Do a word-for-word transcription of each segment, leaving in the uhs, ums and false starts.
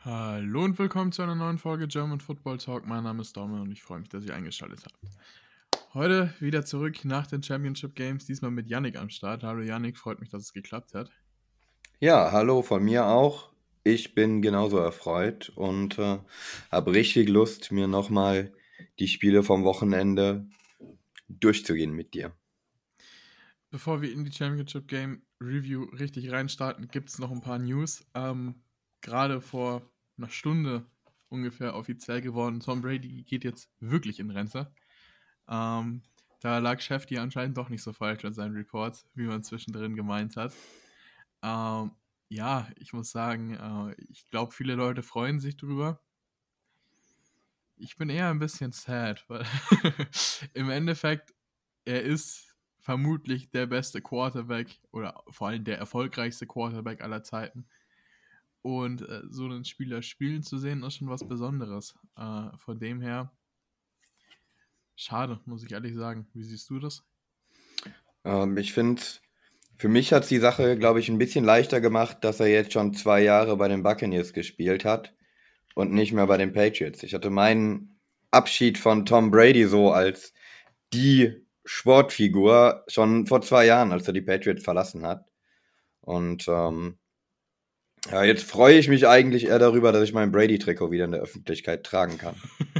Hallo und willkommen zu einer neuen Folge German Football Talk. Mein Name ist Dome und ich freue mich, dass ihr eingeschaltet habt. Heute wieder zurück nach den Championship Games, diesmal mit Yannick am Start. Hallo Yannick, freut mich, dass es geklappt hat. Ja, hallo von mir auch. Ich bin genauso erfreut und äh, habe richtig Lust, mir nochmal die Spiele vom Wochenende durchzugehen mit dir. Bevor wir in die Championship Game Review richtig reinstarten, gibt es noch ein paar News. Ähm, Gerade vor einer Stunde ungefähr offiziell geworden, Tom Brady geht jetzt wirklich in Rente. Ähm, Da lag Shefty anscheinend doch nicht so falsch mit seinen Reports, wie man zwischendrin gemeint hat. Ähm, ja, ich muss sagen, äh, ich glaube, viele Leute freuen sich drüber. Ich bin eher ein bisschen sad, weil im Endeffekt, er ist vermutlich der beste Quarterback oder vor allem der erfolgreichste Quarterback aller Zeiten. Und äh, so einen Spieler spielen zu sehen, ist schon was Besonderes. Äh, von dem her, schade, muss ich ehrlich sagen. Wie siehst du das? Ähm, ich finde, für mich hat die Sache, glaube ich, ein bisschen leichter gemacht, dass er jetzt schon zwei Jahre bei den Buccaneers gespielt hat und nicht mehr bei den Patriots. Ich hatte meinen Abschied von Tom Brady so als die Sportfigur schon vor zwei Jahren, als er die Patriots verlassen hat. Und ähm, Ja, jetzt freue ich mich eigentlich eher darüber, dass ich mein Brady-Trikot wieder in der Öffentlichkeit tragen kann.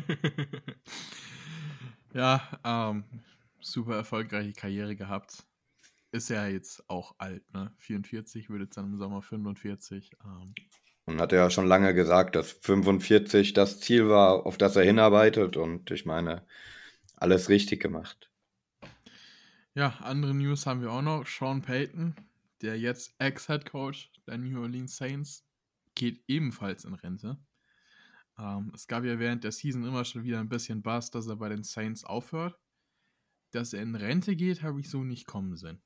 Ja, ähm, super erfolgreiche Karriere gehabt. Ist ja jetzt auch alt, ne? vierundvierzig, wird jetzt dann im Sommer fünfundvierzig. Ähm, Und hat er ja schon lange gesagt, dass fünfundvierzig das Ziel war, auf das er hinarbeitet. Und ich meine, alles richtig gemacht. ja, andere News haben wir auch noch. Sean Payton, der jetzt Ex-Head Coach der New Orleans Saints, geht ebenfalls in Rente. Ähm, es gab ja während der Season immer schon wieder ein bisschen Buzz, dass er bei den Saints aufhört. Dass er in Rente geht, habe ich so nicht kommen sehen.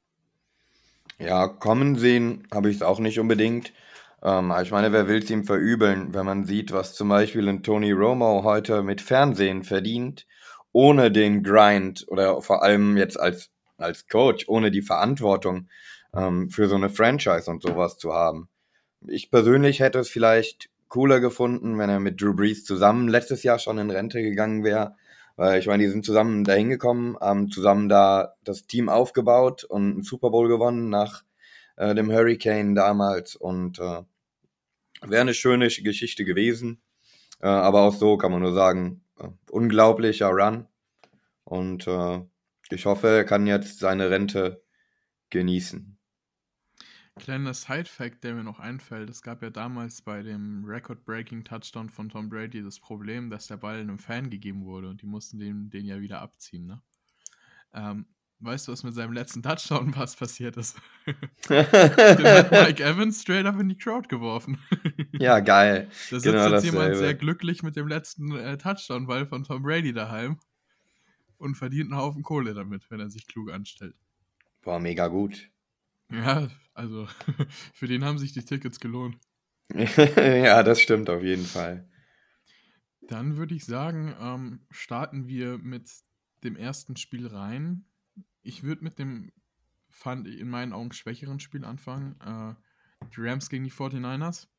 Ja, kommen sehen habe ich es auch nicht unbedingt. Ähm, aber ich meine, wer will es ihm verübeln, wenn man sieht, was zum Beispiel ein Tony Romo heute mit Fernsehen verdient, ohne den Grind oder vor allem jetzt als, als Coach, ohne die Verantwortung ähm, für so eine Franchise und sowas zu haben. Ich persönlich hätte es vielleicht cooler gefunden, wenn er mit Drew Brees zusammen letztes Jahr schon in Rente gegangen wäre. Weil ich meine, die sind zusammen dahin gekommen, haben zusammen da das Team aufgebaut und einen Super Bowl gewonnen nach äh, dem Hurricane damals. Und äh, wäre eine schöne Geschichte gewesen. Äh, aber auch so kann man nur sagen, äh, unglaublicher Run. Und äh, ich hoffe, er kann jetzt seine Rente genießen. Kleiner Side-Fact, der mir noch einfällt: Es gab ja damals bei dem Record-Breaking Touchdown von Tom Brady das Problem, dass der Ball einem Fan gegeben wurde und die mussten den, den ja wieder abziehen, ne? Ähm, Weißt du, was mit seinem letzten Touchdown-Pass passiert ist? Den hat Mike Evans straight up in die Crowd geworfen. Ja, geil. Da sitzt Genau jetzt jemand sehr dasselbe. glücklich mit dem letzten äh, Touchdown-Ball von Tom Brady daheim und verdient einen Haufen Kohle damit, wenn er sich klug anstellt. Boah, mega gut. Ja, also für den haben sich die Tickets gelohnt. Ja, das stimmt auf jeden Fall. Dann würde ich sagen, ähm, starten wir mit dem ersten Spiel rein. Ich würde mit dem, fand ich in meinen Augen, schwächeren Spiel anfangen. Äh, die Rams gegen die forty-niners.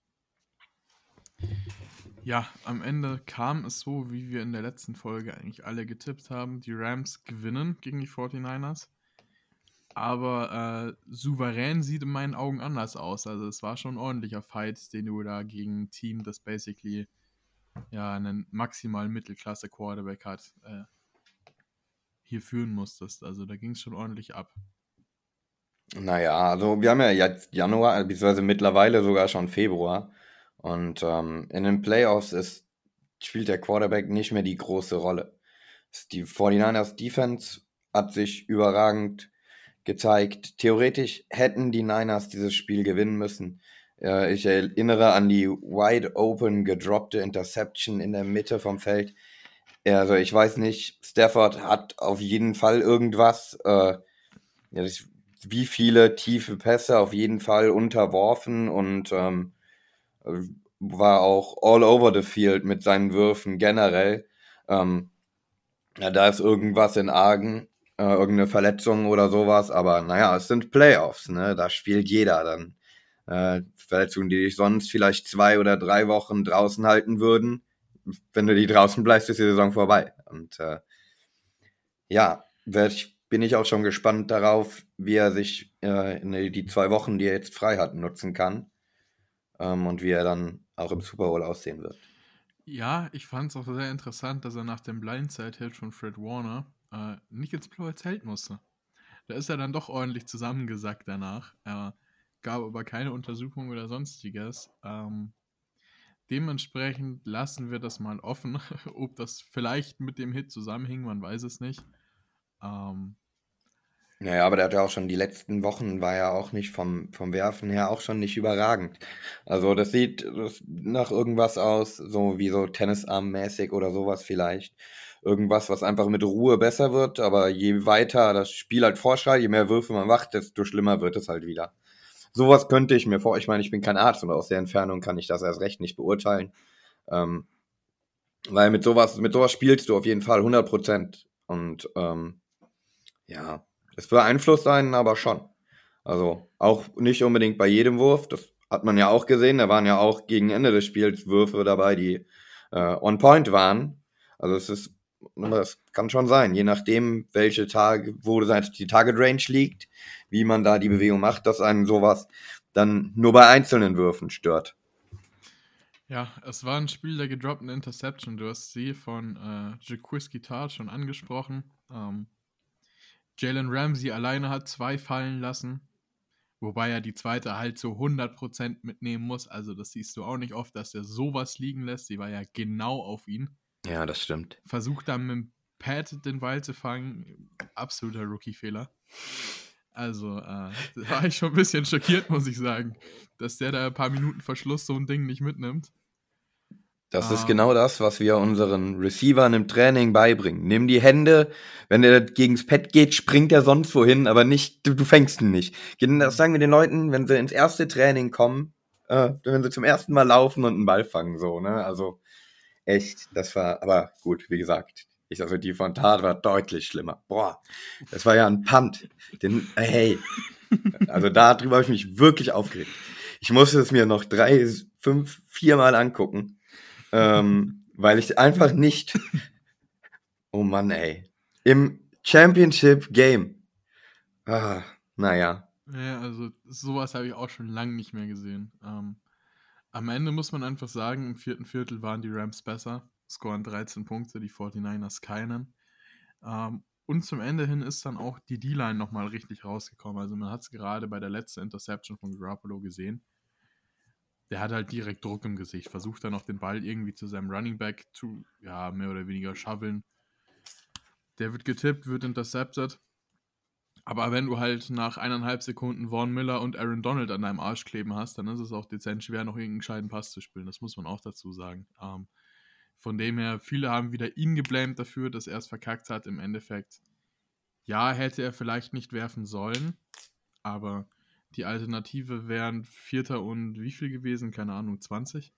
Ja, am Ende kam es so, wie wir in der letzten Folge eigentlich alle getippt haben. Die Rams gewinnen gegen die forty-niners. Aber äh, souverän sieht in meinen Augen anders aus. Also es war schon ein ordentlicher Fight, den du da gegen ein Team, das basically ja einen maximal Mittelklasse-Quarterback hat, äh, hier führen musstest. Also da ging es schon ordentlich ab. Naja, also wir haben ja jetzt Januar, beziehungsweise mittlerweile sogar schon Februar. Und ähm, in den Playoffs ist, spielt der Quarterback nicht mehr die große Rolle. Die forty-niners Defense hat sich überragend gezeigt. Theoretisch hätten die Niners dieses Spiel gewinnen müssen. Äh, ich erinnere an die wide open gedroppte Interception in der Mitte vom Feld. Ja, also ich weiß nicht, Stafford hat auf jeden Fall irgendwas. Äh, ja, das, wie viele tiefe Pässe auf jeden Fall unterworfen und ähm, war auch all over the field mit seinen Würfen generell. Ähm, ja, da ist irgendwas in Argen, äh, irgendeine Verletzung oder sowas, aber naja, es sind Playoffs, ne? Da spielt jeder dann Äh, Verletzungen, die dich sonst vielleicht zwei oder drei Wochen draußen halten würden. Wenn du die draußen bleibst, ist die Saison vorbei. Und äh, ja, werd ich, bin ich auch schon gespannt darauf, wie er sich äh, in die, die zwei Wochen, die er jetzt frei hat, nutzen kann. Ähm, und wie er dann auch im Super Bowl aussehen wird. Ja, ich fand es auch sehr interessant, dass er nach dem Blindside-Hit von Fred Warner äh, nicht ins blaue Zelt musste. Da ist er dann doch ordentlich zusammengesackt danach. Er gab aber keine Untersuchung oder sonstiges. Ähm, dementsprechend lassen wir das mal offen, ob das vielleicht mit dem Hit zusammenhing, man weiß es nicht. Ähm, Naja, aber der hat ja auch schon die letzten Wochen, war ja auch nicht vom, vom Werfen her auch schon nicht überragend. Also das sieht das nach irgendwas aus, so wie so Tennisarm-mäßig oder sowas vielleicht. Irgendwas, was einfach mit Ruhe besser wird, aber je weiter das Spiel halt vorschreitet, je mehr Würfe man macht, desto schlimmer wird es halt wieder. Sowas könnte ich mir vor, ich meine, ich bin kein Arzt und aus der Entfernung kann ich das erst recht nicht beurteilen. Ähm, weil mit sowas, mit sowas spielst du auf jeden Fall hundert Prozent. Und ähm, ja, es beeinflusst einen aber schon. Also auch nicht unbedingt bei jedem Wurf. Das hat man ja auch gesehen. Da waren ja auch gegen Ende des Spiels Würfe dabei, die äh, on point waren. Also es ist, das kann schon sein, je nachdem, welche Tage, wo die Target Range liegt, wie man da die Bewegung macht, dass einen sowas dann nur bei einzelnen Würfen stört. ja, es war ein Spiel der gedroppten Interception. Du hast sie von äh, Jaquiski Tartt schon angesprochen. Ähm, Jalen Ramsey alleine hat zwei fallen lassen. Wobei er die zweite halt zu hundert Prozent mitnehmen muss. Also das siehst du auch nicht oft, dass er sowas liegen lässt. Die war ja genau auf ihn. Ja, das stimmt. Versucht dann mit dem Pad den Ball zu fangen. Absoluter Rookie-Fehler. Also, äh, da war ich schon ein bisschen schockiert, muss ich sagen, dass der da ein paar Minuten Verschluss so ein Ding nicht mitnimmt. Das ist Ähm, genau das, was wir unseren Receivern im Training beibringen. Nimm die Hände, wenn der gegens Pad geht, springt er sonst wohin, aber nicht, du, du fängst ihn nicht. Das sagen wir den Leuten, wenn sie ins erste Training kommen, äh, wenn sie zum ersten Mal laufen und einen Ball fangen, so, ne? Also echt, das war, aber gut, wie gesagt, ich also die von Tat war deutlich schlimmer. Boah, das war ja ein Punt. Den, hey, also darüber habe ich mich wirklich aufgeregt. Ich musste es mir noch drei, fünf, viermal angucken. Ähm, weil ich einfach nicht. Oh Mann, ey. Im Championship Game. Ah, naja. ja, also sowas habe ich auch schon lange nicht mehr gesehen. Ähm, am Ende muss man einfach sagen, im vierten Viertel waren die Rams besser, scoren dreizehn Punkte, die forty-niners keinen. Ähm, und zum Ende hin ist dann auch die D-Line nochmal richtig rausgekommen. Also man hat es gerade bei der letzten Interception von Garoppolo gesehen. Der hat halt direkt Druck im Gesicht, versucht dann noch den Ball irgendwie zu seinem Running Back zu, ja, mehr oder weniger shoveln. Der wird getippt, wird intercepted. Aber wenn du halt nach eineinhalb Sekunden Vaughn Miller und Aaron Donald an deinem Arsch kleben hast, dann ist es auch dezent schwer, noch irgendeinen gescheiten Pass zu spielen. Das muss man auch dazu sagen. Ähm, von dem her, viele haben wieder ihn geblamed dafür, dass er es verkackt hat. Im Endeffekt, ja, hätte er vielleicht nicht werfen sollen, aber die Alternative wären Vierter und wie viel gewesen? Keine Ahnung, zwanzig?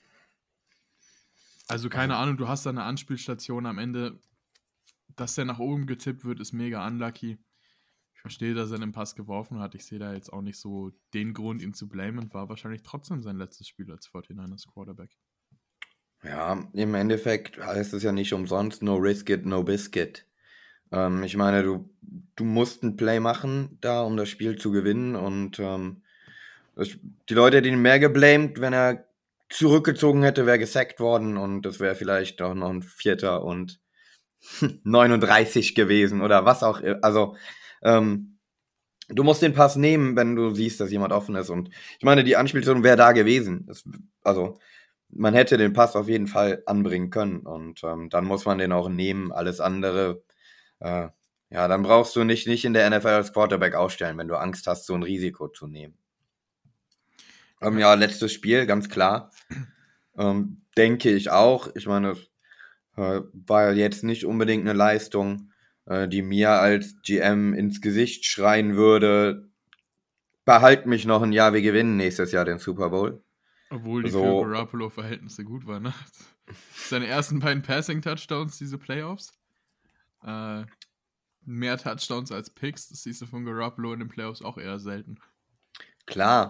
Also keine Ahnung, du hast da eine Anspielstation am Ende, dass der nach oben getippt wird, ist mega unlucky. Ich verstehe, dass er den Pass geworfen hat. Ich sehe da jetzt auch nicht so den Grund, ihn zu blamen. War wahrscheinlich trotzdem sein letztes Spiel als forty-niners Quarterback. Ja, im Endeffekt heißt es ja nicht umsonst, no risk it, no biscuit. Ähm, ich meine, du, du musst ein Play machen, da, um das Spiel zu gewinnen. Und ähm, das, die Leute hätten ihn mehr geblamed, wenn er zurückgezogen hätte, wäre gesackt worden. Und das wäre vielleicht auch noch ein Vierter und neununddreißig gewesen oder was auch. Also, ähm, du musst den Pass nehmen, wenn du siehst, dass jemand offen ist. Und ich meine, die Anspielstation wäre da gewesen. Das, also, man hätte den Pass auf jeden Fall anbringen können. Und ähm, dann muss man den auch nehmen. Alles andere, äh, ja, dann brauchst du nicht, nicht in der N F L als Quarterback aufstellen, wenn du Angst hast, so ein Risiko zu nehmen. Ähm, Ja. ja, letztes Spiel, ganz klar. Ähm, denke ich auch. Ich meine, äh, war jetzt nicht unbedingt eine Leistung, äh, die mir als G M ins Gesicht schreien würde, behalt mich noch ein Jahr, wir gewinnen nächstes Jahr den Super Bowl. Obwohl die für So, Garoppolo-Verhältnisse gut waren. Ne? Seine ersten beiden Passing-Touchdowns, diese Playoffs. Äh, mehr Touchdowns als Picks. Das siehst du von Garoppolo in den Playoffs auch eher selten. klar.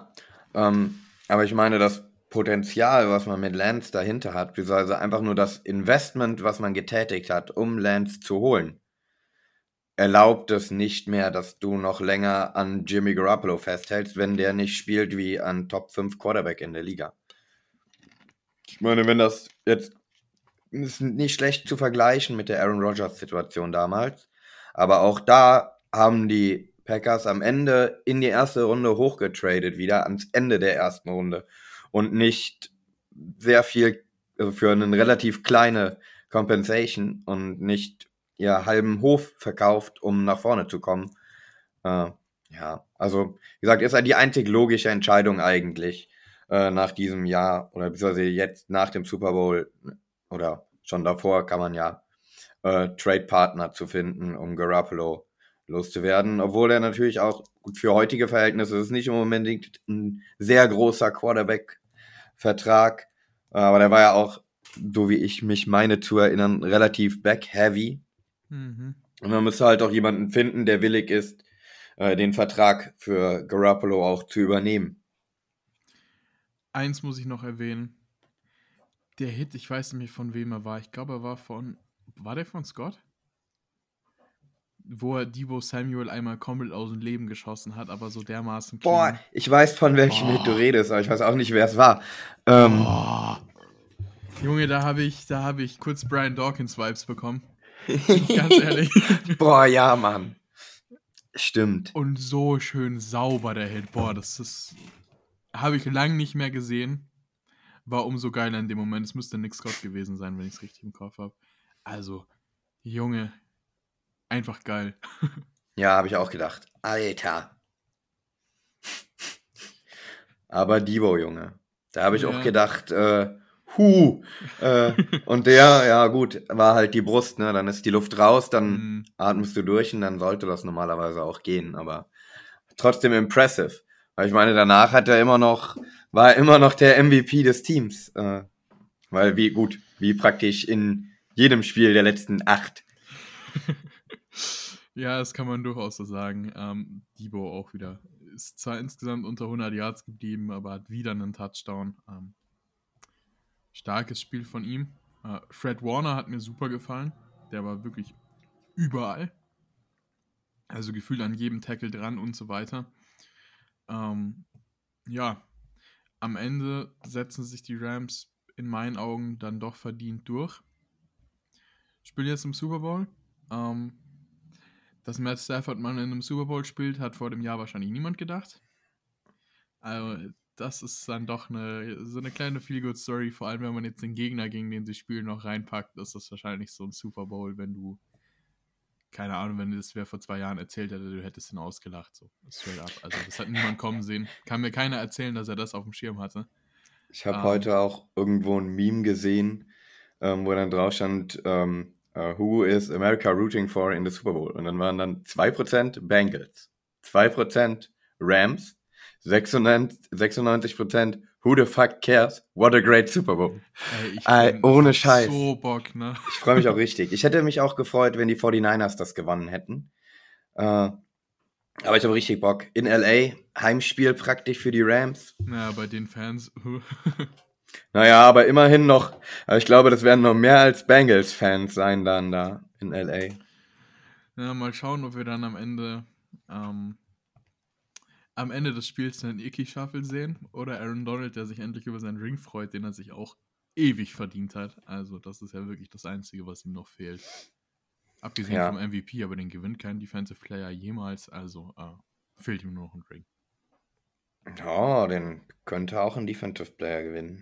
Ähm, aber ich meine, das Potenzial, was man mit Lance dahinter hat, beziehungsweise einfach nur das Investment, was man getätigt hat, um Lance zu holen, erlaubt es nicht mehr, dass du noch länger an Jimmy Garoppolo festhältst, wenn der nicht spielt wie ein Top fünf Quarterback in der Liga. Ich meine, wenn das jetzt ist nicht schlecht zu vergleichen mit der Aaron Rodgers-Situation damals, aber auch da haben die Packers am Ende in die erste Runde hochgetradet wieder, ans Ende der ersten Runde und nicht sehr viel, also für eine relativ kleine Compensation und nicht ja halben Hof verkauft, um nach vorne zu kommen. Äh, ja, also wie gesagt, ist ja die einzig logische Entscheidung eigentlich äh, nach diesem Jahr oder beziehungsweise jetzt nach dem Super Bowl oder schon davor kann man ja äh, Trade-Partner zu finden, um Garoppolo loszuwerden, obwohl er natürlich auch gut für heutige Verhältnisse ist nicht unbedingt ein sehr großer Quarterback-Vertrag, aber der war ja auch, so wie ich mich meine zu erinnern, relativ back-heavy. Mhm. Und man müsste halt auch jemanden finden, der willig ist, äh, den Vertrag für Garoppolo auch zu übernehmen. Eins muss ich noch erwähnen. Der Hit, ich weiß nicht mehr von wem er war. Ich glaube, er war von. War der von Scott? Wo er Deebo Samuel einmal komplett aus dem Leben geschossen hat, aber so dermaßen clean. Boah, ich weiß, von welchem Oh. Hit du redest, aber ich weiß auch nicht, wer es war. Ähm, Oh. Junge, da habe ich, da habe ich kurz Brian Dawkins-Vibes bekommen. Ganz ehrlich. Boah, ja, Mann. Stimmt. Und so schön sauber der Hit. Boah, das ist. Habe ich lange nicht mehr gesehen. War umso geiler in dem Moment. Es müsste Nick Scott gewesen sein, wenn ich es richtig im Kopf habe. Also, Junge, einfach geil. Ja, habe ich auch gedacht. Alter. Aber Deebo, Junge. Da habe ich Ja. auch gedacht, äh, hu. Äh, und der, ja gut, war halt die Brust, ne? Dann ist die Luft raus, dann Mm. atmest du durch und dann sollte das normalerweise auch gehen. Aber trotzdem impressive. Weil ich meine, danach hat er immer noch, war er immer noch der M V P des Teams. Äh, weil wie gut, wie praktisch in jedem Spiel der letzten acht. Ja, das kann man durchaus so sagen. Ähm, Deebo auch wieder. Ist zwar insgesamt unter hundert Yards geblieben, aber hat wieder einen Touchdown. Ähm, starkes Spiel von ihm. Äh, Fred Warner hat mir super gefallen. Der war wirklich überall. Also gefühlt an jedem Tackle dran und so weiter. Ähm, ja, am Ende setzen sich die Rams in meinen Augen dann doch verdient durch. Spielen jetzt im Super Bowl. Ähm, dass Matt Stafford mal in einem Super Bowl spielt, hat vor dem Jahr wahrscheinlich niemand gedacht. Also das ist dann doch eine, so eine kleine Feel-Good-Story, vor allem wenn man jetzt den Gegner, gegen den sie spielen, noch reinpackt, ist das wahrscheinlich so ein Super Bowl, wenn du, keine Ahnung, wenn das wer vor zwei Jahren erzählt hätte, du hättest ihn ausgelacht, so straight up. Also das hat niemand kommen sehen. Kann mir keiner erzählen, dass er das auf dem Schirm hatte. Ich habe Ähm. heute auch irgendwo ein Meme gesehen, ähm, wo dann drauf stand, ähm, uh, who is America rooting for in the Super Bowl? Und dann waren dann zwei Prozent Bengals, zwei Prozent Rams, sechsundneunzig Prozent who the fuck cares? What a great Super Bowl. Ey, ich Äh, bin, ohne ich hab Scheiß. so Bock, ne? Ich freue mich auch richtig. Ich hätte mich auch gefreut, wenn die forty-niners das gewonnen hätten. Äh, aber ich habe richtig Bock. In L A, Heimspiel praktisch für die Rams. Naja, bei den Fans. Naja, aber immerhin noch, ich glaube, das werden noch mehr als Bengals-Fans sein dann da in L A. Ja, mal schauen, ob wir dann am Ende ähm, am Ende des Spiels einen Icky-Shuffle sehen oder Aaron Donald, der sich endlich über seinen Ring freut, den er sich auch ewig verdient hat. Also das ist ja wirklich das Einzige, was ihm noch fehlt. Abgesehen Ja. vom M V P, aber den gewinnt kein Defensive Player jemals, also äh, fehlt ihm nur noch ein Ring. Ja, den könnte auch ein Defensive Player gewinnen.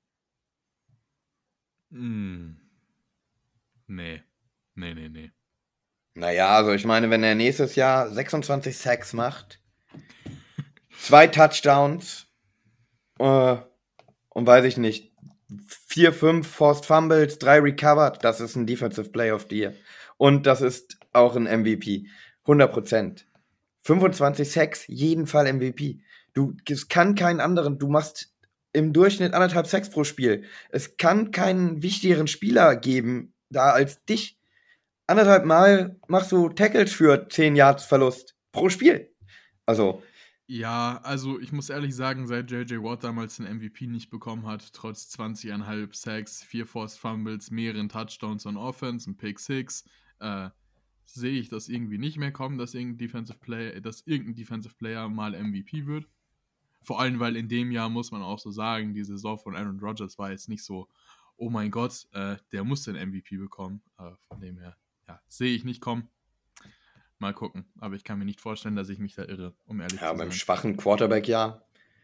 Mm. Nee. Nee, nee, nee. Naja, also ich meine, wenn er nächstes Jahr sechsundzwanzig Sacks macht, zwei Touchdowns äh, und weiß ich nicht, vier, fünf Forced Fumbles, drei Recovered, das ist ein Defensive Player of the Year. Und das ist auch ein M V P. hundert Prozent. fünfundzwanzig Sacks, jeden Fall M V P. Du, es kann keinen anderen, du machst im Durchschnitt anderthalb Sacks pro Spiel. Es kann keinen wichtigeren Spieler geben, da als dich. Anderthalb Mal machst du Tackles für zehn Yards Verlust pro Spiel. Also, Ja, also ich muss ehrlich sagen, seit J J. Watt damals den M V P nicht bekommen hat, trotz zwanzig Komma fünf Sacks, vier Forced Fumbles, mehreren Touchdowns on Offense, ein Pick Six, äh, sehe ich das irgendwie nicht mehr kommen, dass irgendein Defensive Player, dass irgendein Defensive Player mal M V P wird. Vor allem, weil in dem Jahr, muss man auch so sagen, die Saison von Aaron Rodgers war jetzt nicht so, oh mein Gott, äh, der muss den M V P bekommen. Äh, von dem her, ja, sehe ich nicht kommen. Mal gucken. Aber ich kann mir nicht vorstellen, dass ich mich da irre, um ehrlich Ja, zu beim sein. schwachen Quarterback ja.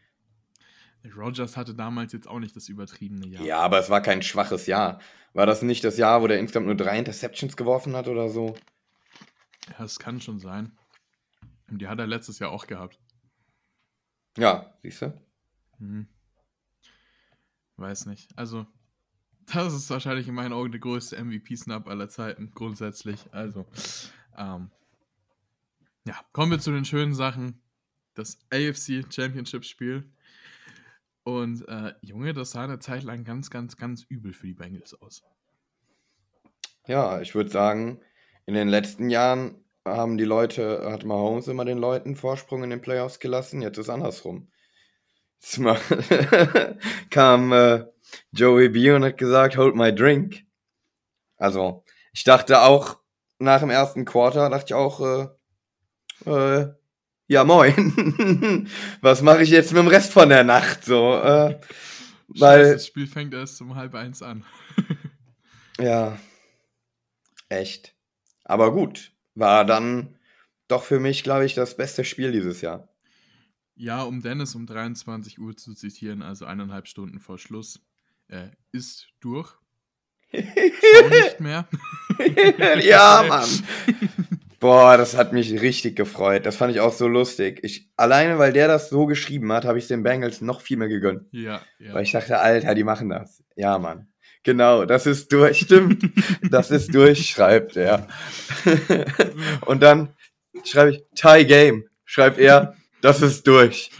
Rodgers hatte damals jetzt auch nicht das übertriebene Jahr. Ja, aber es war kein schwaches Jahr. War das nicht das Jahr, wo der insgesamt nur drei Interceptions geworfen hat oder so? Ja, das kann schon sein. Und die hat er letztes Jahr auch gehabt. Ja, siehst du? Hm. Weiß nicht. Also, das ist wahrscheinlich in meinen Augen der größte M V P-Snap aller Zeiten, grundsätzlich. Also, ähm, ja, kommen wir zu den schönen Sachen. Das A F C Championship-Spiel. Und, äh, Junge, das sah eine Zeit lang ganz, ganz, ganz übel für die Bengals aus. Ja, ich würde sagen, in den letzten Jahren haben die Leute, hat Mahomes immer den Leuten Vorsprung in den Playoffs gelassen, jetzt ist andersrum. Jetzt mal kam äh, Joey B und hat gesagt, hold my drink. Also, ich dachte auch, nach dem ersten Quarter, dachte ich auch, äh, äh, ja moin, was mache ich jetzt mit dem Rest von der Nacht? So, äh, Scheiße, weil, das Spiel fängt erst um halb eins an. ja, echt. Aber gut, war dann doch für mich, glaube ich, das beste Spiel dieses Jahr. Ja, um Dennis um dreiundzwanzig Uhr zu zitieren, also eineinhalb Stunden vor Schluss, äh, ist durch. Schau nicht mehr. Ja, Mann. Boah, das hat mich richtig gefreut. Das fand ich auch so lustig. Ich, alleine, weil der das so geschrieben hat, habe ich den Bengals noch viel mehr gegönnt. Ja, ja. Weil ich dachte, Alter, die machen das. Ja, Mann. Genau, das ist durch. Stimmt. Das ist durch, schreibt er. Und dann schreibe ich, Tie Game. Schreibt er, das ist durch.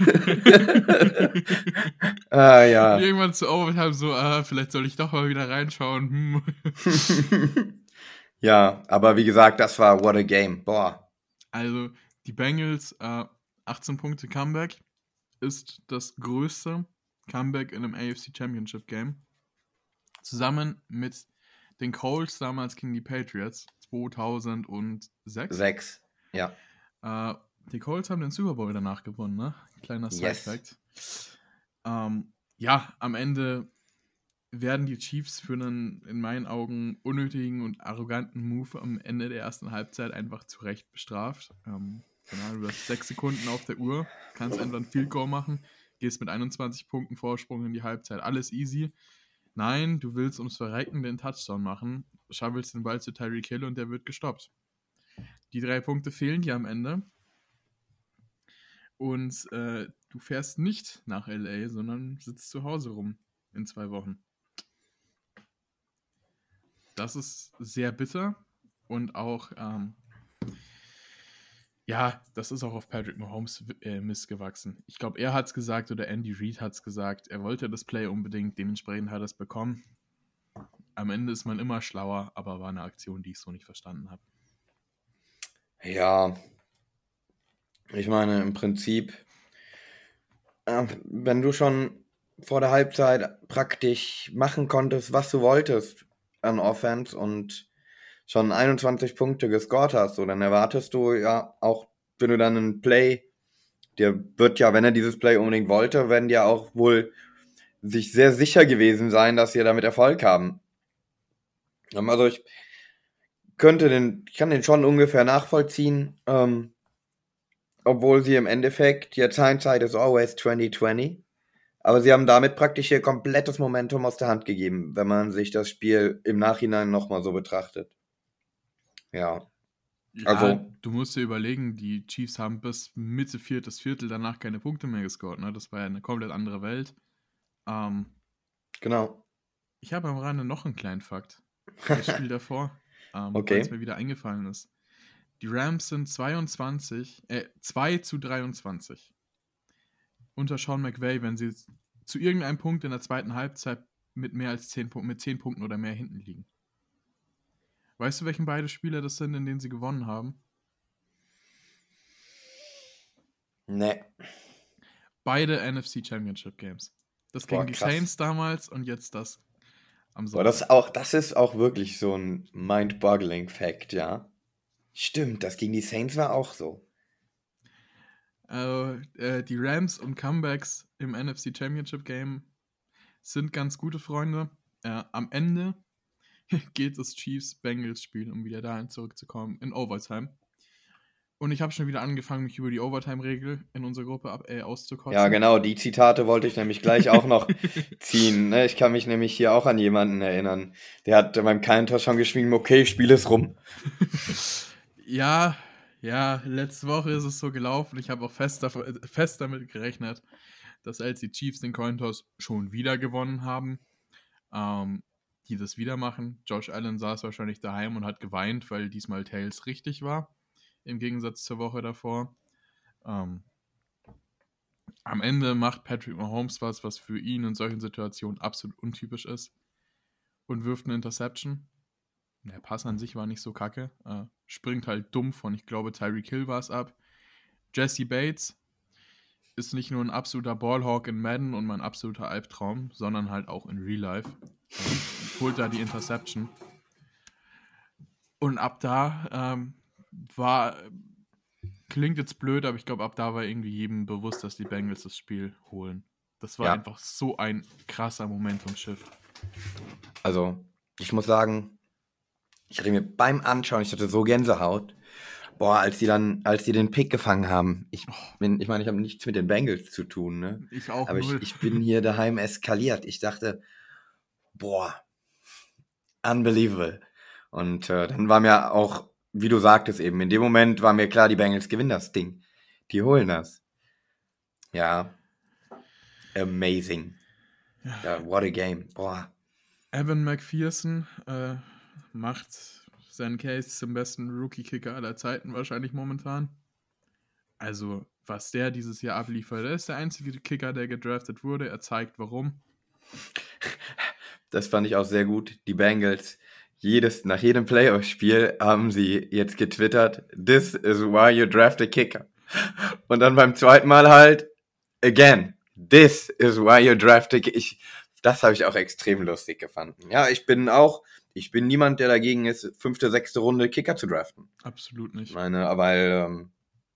Ah, ja. Und irgendwann zu Overtime so, ah, vielleicht soll ich doch mal wieder reinschauen. Hm. Ja, aber wie gesagt, das war what a game. Boah. Also, die Bengals, äh, achtzehn Punkte Comeback, ist das größte Comeback in einem A F C Championship Game. Zusammen mit den Colts damals gegen die Patriots zweitausendsechs. Sechs, ja. Äh, die Colts haben den Super Bowl danach gewonnen, ne? Kleiner Yes. Side-Fact. Ähm, ja, am Ende werden die Chiefs für einen, in meinen Augen, unnötigen und arroganten Move am Ende der ersten Halbzeit einfach zu Recht bestraft. Ähm, genau, du hast sechs Sekunden auf der Uhr, kannst einfach ein Field Goal machen, gehst mit einundzwanzig Punkten Vorsprung in die Halbzeit, alles easy. Nein, du willst ums Verrecken den Touchdown machen, schaufelst den Ball zu Tyreek Hill und der wird gestoppt. Die drei Punkte fehlen dir am Ende. Und äh, du fährst nicht nach L A, sondern sitzt zu Hause rum in zwei Wochen. Das ist sehr bitter und auch, ähm, ja, das ist auch auf Patrick Mahomes äh, missgewachsen. Ich glaube, er hat es gesagt oder Andy Reid hat es gesagt. Er wollte das Play unbedingt, dementsprechend hat er es bekommen. Am Ende ist man immer schlauer, aber war eine Aktion, die ich so nicht verstanden habe. Ja, ich meine, im Prinzip, äh, wenn du schon vor der Halbzeit praktisch machen konntest, was du wolltest an Offense und schon einundzwanzig Punkte gescored hast, so, dann erwartest du ja auch, wenn du dann ein Play, der wird ja, wenn er dieses Play unbedingt wollte, werden die ja auch wohl sich sehr sicher gewesen sein, dass sie damit Erfolg haben. Also ich könnte den, ich kann den schon ungefähr nachvollziehen, ähm, obwohl sie im Endeffekt, jetzt Hindsight is always twenty twenty, aber sie haben damit praktisch ihr komplettes Momentum aus der Hand gegeben, wenn man sich das Spiel im Nachhinein nochmal so betrachtet. Ja. Ja, Also, du musst dir überlegen, die Chiefs haben bis Mitte viertes Viertel danach keine Punkte mehr gescored. Ne? Das war ja eine komplett andere Welt. Ähm, genau. ich habe am Rande noch einen kleinen Fakt. Das Spiel davor, ähm, Okay. weil es mir wieder eingefallen ist. Die Rams sind zweiundzwanzig, äh, zwei zu dreiundzwanzig. Unter Sean McVay, wenn sie zu irgendeinem Punkt in der zweiten Halbzeit mit mehr als zehn Punkten, mit zehn Punkten oder mehr hinten liegen. Weißt du, welchen beide Spiele das sind, in denen sie gewonnen haben? Ne. Beide N F C Championship Games. Das Boah, gegen die krass. Saints damals und jetzt das am Boah, das, Sonntag. auch, das ist auch wirklich so ein mind-boggling Fact, ja. Stimmt, das gegen die Saints war auch so. Also, äh, die Rams und Comebacks im N F C Championship Game sind ganz gute Freunde. Äh, am Ende geht das Chiefs-Bengals-Spiel, um wieder dahin zurückzukommen, in Overtime. Und ich habe schon wieder angefangen, mich über die Overtime-Regel in unserer Gruppe ab, äh, auszukotzen. Ja, genau, die Zitate wollte ich nämlich gleich auch noch ziehen. Ne? Ich kann mich nämlich hier auch an jemanden erinnern. Der hat beim Counter schon geschrieben, okay, spiel es rum. Ja, ja, letzte Woche ist es so gelaufen. Ich habe auch fest, davon, fest damit gerechnet, dass als die Chiefs den Cointoss schon wieder gewonnen haben, ähm, die das wieder machen. Josh Allen saß wahrscheinlich daheim und hat geweint, weil diesmal Tails richtig war, im Gegensatz zur Woche davor. Ähm, am Ende macht Patrick Mahomes was, was für ihn in solchen Situationen absolut untypisch ist und wirft eine Interception. Der Pass an sich war nicht so kacke. Äh, springt halt dumm von, ich glaube, Tyreek Hill war es ab. Jesse Bates ist nicht nur ein absoluter Ballhawk in Madden und mein absoluter Albtraum, sondern halt auch in Real Life. Äh, holt da die Interception. Und ab da ähm, war, klingt jetzt blöd, aber ich glaube, ab da war irgendwie jedem bewusst, dass die Bengals das Spiel holen. Das war Ja. einfach so ein krasser Momentum-Shift. Also, ich muss sagen, ich rede mir beim Anschauen, ich hatte so Gänsehaut. Boah, als die dann, als die den Pick gefangen haben. Ich bin, ich meine, ich habe nichts mit den Bengals zu tun, ne? Ich auch Aber null. ich, ich bin hier daheim eskaliert. Ich dachte, boah, unbelievable. Und äh, dann war mir auch, wie du sagtest eben, in dem Moment war mir klar, die Bengals gewinnen das Ding. Die holen das. Ja. Amazing. Ja, what a game. Boah. Evan McPherson äh, macht seinen Case zum besten Rookie-Kicker aller Zeiten wahrscheinlich momentan. Also, was der dieses Jahr abliefert, er ist der einzige Kicker, der gedraftet wurde. Er zeigt, warum. Das fand ich auch sehr gut. Die Bengals, jedes, nach jedem Playoff-Spiel haben sie jetzt getwittert, this is why you draft a kicker. Und dann beim zweiten Mal halt, again, this is why you draft a kicker. Ich, das habe ich auch extrem lustig gefunden. Ja, ich bin auch, ich bin niemand, der dagegen ist, fünfte, sechste Runde Kicker zu draften. Absolut nicht. Ich meine, weil, ähm,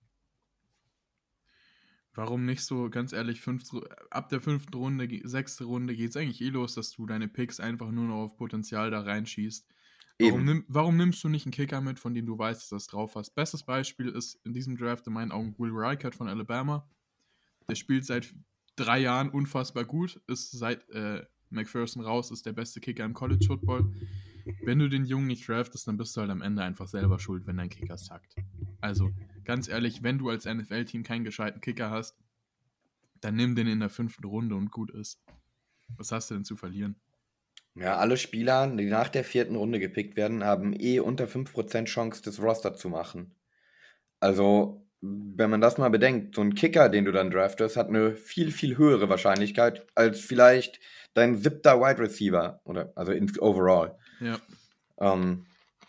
Warum nicht so, ganz ehrlich, fünfte, ab der fünften Runde, sechste Runde geht es eigentlich eh los, dass du deine Picks einfach nur noch auf Potenzial da reinschießt. Warum, eben. nimm, warum nimmst du nicht einen Kicker mit, von dem du weißt, dass du das drauf hast? Bestes Beispiel ist in diesem Draft in meinen Augen Will Reichert von Alabama. Der spielt seit drei Jahren unfassbar gut, ist seit äh, McPherson raus, ist der beste Kicker im College Football. Wenn du den Jungen nicht draftest, dann bist du halt am Ende einfach selber schuld, wenn dein Kicker sackt. Also, ganz ehrlich, wenn du als N F L-Team keinen gescheiten Kicker hast, dann nimm den in der fünften Runde und gut ist. Was hast du denn zu verlieren? Ja, alle Spieler, die nach der vierten Runde gepickt werden, haben eh unter fünf Prozent Chance, das Roster zu machen. Also, wenn man das mal bedenkt, so ein Kicker, den du dann draftest, hat eine viel, viel höhere Wahrscheinlichkeit als vielleicht dein siebter Wide Receiver, oder also in, overall. Ja. Ähm,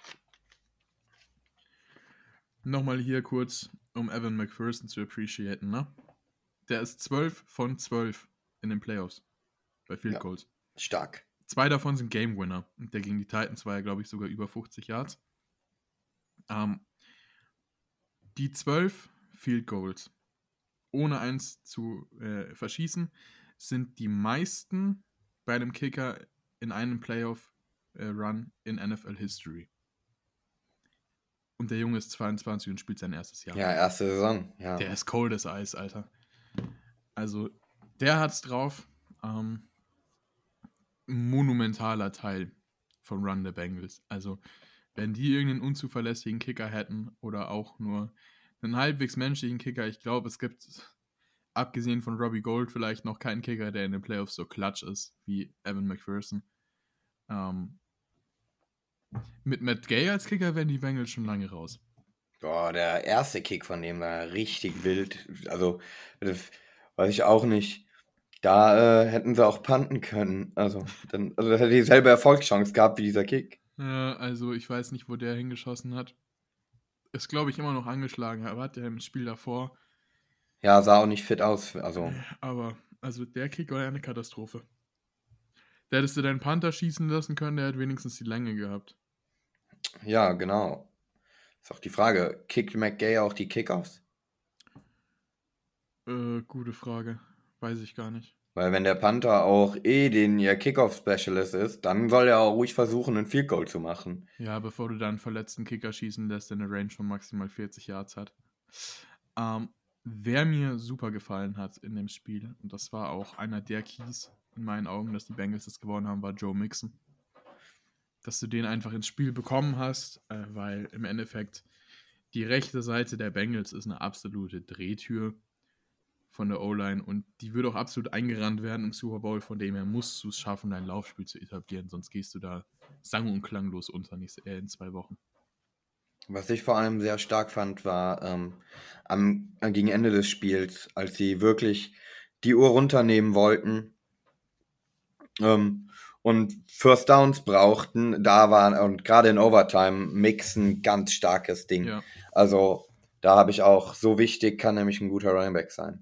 Nochmal hier kurz, um Evan McPherson zu appreciaten, ne? Der ist zwölf von zwölf in den Playoffs bei Field Ja. Goals. stark. Zwei davon sind Game Winner. Und der gegen die Titans war ja, glaube ich, sogar über fünfzig Yards. Ähm, die zwölf Field Goals, ohne eins zu äh, verschießen, sind die meisten bei einem Kicker in einem Playoff-Run äh, in N F L History. Und der Junge ist zweiundzwanzig und spielt sein erstes Jahr. Ja, erste Saison. Ja. Der ist cold as Eis, Alter. Also, der hat's drauf. Ähm, monumentaler Teil vom Run der Bengals. Also, wenn die irgendeinen unzuverlässigen Kicker hätten oder auch nur einen halbwegs menschlichen Kicker, ich glaube, es gibt, abgesehen von Robbie Gould, vielleicht noch keinen Kicker, der in den Playoffs so klatsch ist wie Evan McPherson. Ähm, mit Matt Gay als Kicker wären die Bengals schon lange raus. Boah, der erste Kick von dem war richtig wild. Also, das weiß ich auch nicht. Da äh, hätten sie auch punten können. Also, dann, also das hätte dieselbe Erfolgschance gehabt wie dieser Kick. Ja, also ich weiß nicht, wo der hingeschossen hat. Ist, glaube ich, immer noch angeschlagen, aber hat er im Spiel davor Ja, sah auch nicht fit aus. Also, Aber, also der Kick war ja eine Katastrophe. Da hättest du deinen Panther schießen lassen können, der hat wenigstens die Länge gehabt. ja, genau. Ist auch die Frage, kickt McGay auch die Kickoffs? Äh, gute Frage. Weiß ich gar nicht. Weil wenn der Panther auch eh den ihr Kickoff-Specialist ist, dann soll er auch ruhig versuchen, einen Field Goal zu machen. Ja, bevor du da einen verletzten Kicker schießen lässt, der eine Range von maximal vierzig Yards hat. Ähm, wer mir super gefallen hat in dem Spiel, und das war auch einer der Keys in meinen Augen, dass die Bengals das gewonnen haben, war Joe Mixon. Dass du den einfach ins Spiel bekommen hast, äh, weil im Endeffekt die rechte Seite der Bengals ist eine absolute Drehtür von der O-Line und die würde auch absolut eingerannt werden im Super Bowl, von dem her musst du es schaffen, dein Laufspiel zu etablieren, sonst gehst du da sang- und klanglos unter äh, in zwei Wochen. Was ich vor allem sehr stark fand, war ähm, am, äh, gegen Ende des Spiels, als sie wirklich die Uhr runternehmen wollten ähm, und First Downs brauchten, da war, und gerade in Overtime, Mixen ganz starkes Ding. Ja. Also da habe ich auch, so wichtig kann nämlich ein guter Running Back sein.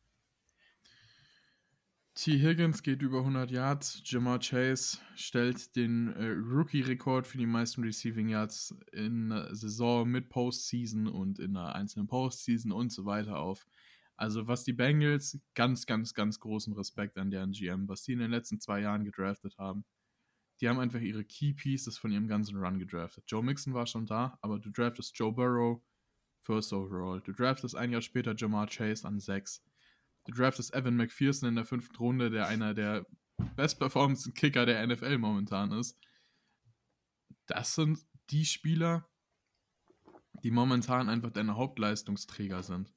T. Higgins geht über hundert Yards. Jamar Chase stellt den äh, Rookie-Rekord für die meisten Receiving Yards in der Saison mit Postseason und in der einzelnen Postseason und so weiter auf. Also was die Bengals, ganz, ganz, ganz großen Respekt an deren G M, was die in den letzten zwei Jahren gedraftet haben. Die haben einfach ihre Key Pieces von ihrem ganzen Run gedraftet. Joe Mixon war schon da, aber du draftest Joe Burrow first overall. Du draftest ein Jahr später Jamar Chase an sechs. Du draftest Evan McPherson in der fünften Runde, der einer der bestperformendsten Kicker der N F L momentan ist. Das sind die Spieler, die momentan einfach deine Hauptleistungsträger sind.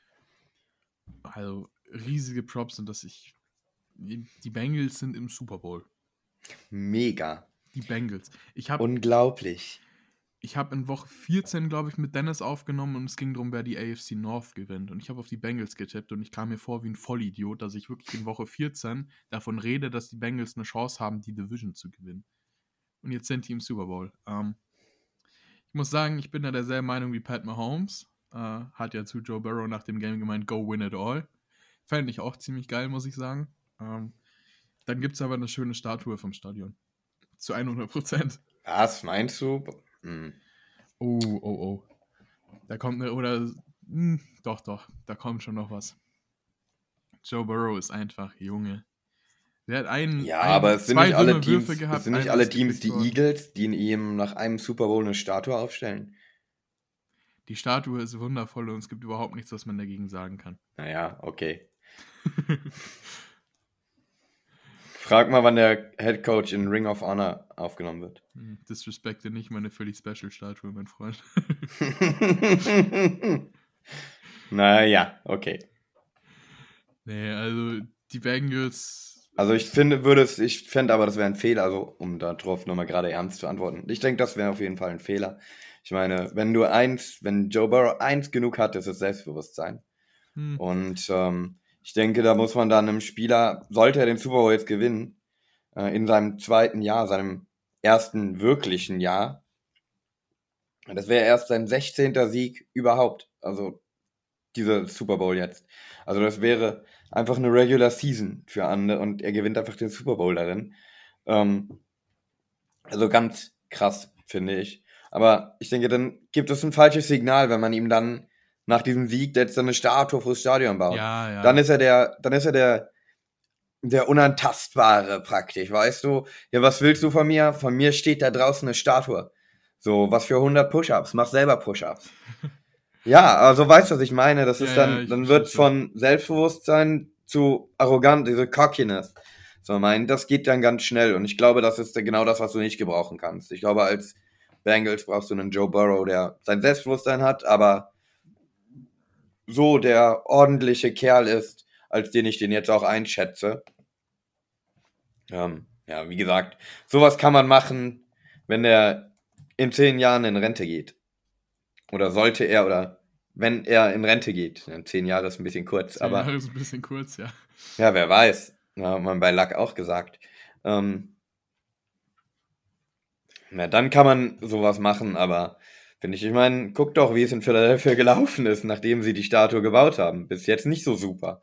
Also riesige Props sind, dass ich. Die Bengals sind im Super Bowl. Mega. Die Bengals. Ich hab, Unglaublich. Ich habe in Woche vierzehn, glaube ich, mit Dennis aufgenommen und es ging darum, wer die A F C North gewinnt. Und ich habe auf die Bengals getippt und ich kam mir vor wie ein Vollidiot, dass ich wirklich in Woche vierzehn davon rede, dass die Bengals eine Chance haben, die Division zu gewinnen. Und jetzt sind die im Super Bowl. Ähm, ich muss sagen, ich bin da derselben Meinung wie Pat Mahomes. Äh, hat ja zu Joe Burrow nach dem Game gemeint, go win it all. Fände ich auch ziemlich geil, muss ich sagen. Ähm, dann gibt es aber eine schöne Statue vom Stadion. Zu hundert Prozent. Was meinst du? Hm. Oh, oh, oh. Da kommt eine, oder, mh, doch, doch, da kommt schon noch was. Joe Burrow ist einfach Junge. Der hat einen, Ja, ein, aber es sind zwei nicht alle dumme Teams, Würfe gehabt. es sind nicht einer alle ist Teams gekickt die worden. Eagles, die in ihm nach einem Super Bowl eine Statue aufstellen. Die Statue ist wundervoll und es gibt überhaupt nichts, was man dagegen sagen kann. Naja, okay. Frag mal, wann der Head Coach in Ring of Honor aufgenommen wird. Disrespekte nicht meine völlig special Statue, mein Freund. Naja, okay. Nee, also die Bengals. Also ich finde, würde es, ich fände aber, das wäre ein Fehler, also um darauf nochmal gerade ernst zu antworten. Ich denke, das wäre auf jeden Fall ein Fehler. Ich meine, wenn du eins, wenn Joe Burrow eins genug hat, ist es Selbstbewusstsein. Hm. Und ähm, ich denke, da muss man dann einem Spieler, sollte er den Super Bowl jetzt gewinnen, äh, in seinem zweiten Jahr, seinem ersten wirklichen Jahr, das wäre erst sein sechzehnter Sieg überhaupt, also dieser Super Bowl jetzt. Also das wäre einfach eine Regular Season für andere und er gewinnt einfach den Super Bowl darin. Ähm, also ganz krass, finde ich. Aber ich denke, dann gibt es ein falsches Signal, wenn man ihm dann nach diesem Sieg jetzt eine Statue fürs Stadion baut. Ja, ja. Dann ist er der, dann ist er der, der Unantastbare praktisch, weißt du? Ja, was willst du von mir? Von mir steht da draußen eine Statue. So, was für hundert Push-Ups? Mach selber Push-Ups. Ja, also weißt du, was ich meine? Das Ja, ist ja, dann, ich dann verstehe wird schon. von Selbstbewusstsein zu arrogant, diese Cockiness. So, mein, das geht dann ganz schnell und ich glaube, das ist genau das, was du nicht gebrauchen kannst. Ich glaube, als Bengals brauchst du einen Joe Burrow, der sein Selbstbewusstsein hat, aber so der ordentliche Kerl ist, als den ich den jetzt auch einschätze. Ähm, ja, wie gesagt, sowas kann man machen, wenn der in zehn Jahren in Rente geht. Oder sollte er, oder wenn er in Rente geht. Ja, zehn Jahre ist ein bisschen kurz, Zehn aber Jahre ist ein bisschen kurz, ja. ja, wer weiß. Ja, hat man bei Luck auch gesagt. Ähm, na, dann kann man sowas machen, aber Finde ich, ich meine, guck doch, wie es in Philadelphia gelaufen ist, nachdem sie die Statue gebaut haben. Bis jetzt nicht so super.